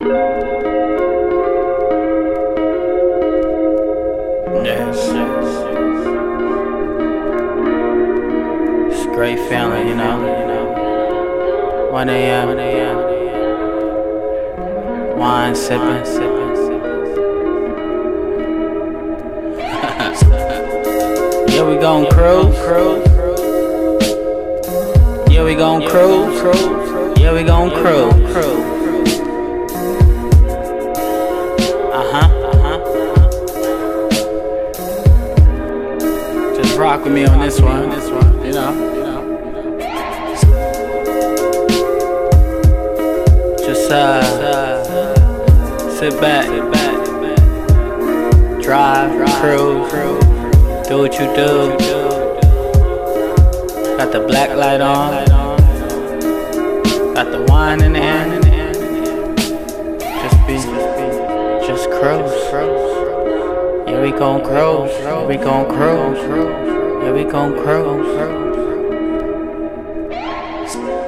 Yes. It's a great feeling, you know. 1 a.m. Wine sipping. Yeah, we gon' cruise. Yeah, we gon' cruise. Yeah, we gon' cruise. Just rock with me on this one, you know. Just sit back, drive, cruise, do what you do. Got the black light on, got the wine in the hand. Just cruise. Yeah, we gon' cruise. Yeah, we gon' cruise. Yeah, we gon' cruise.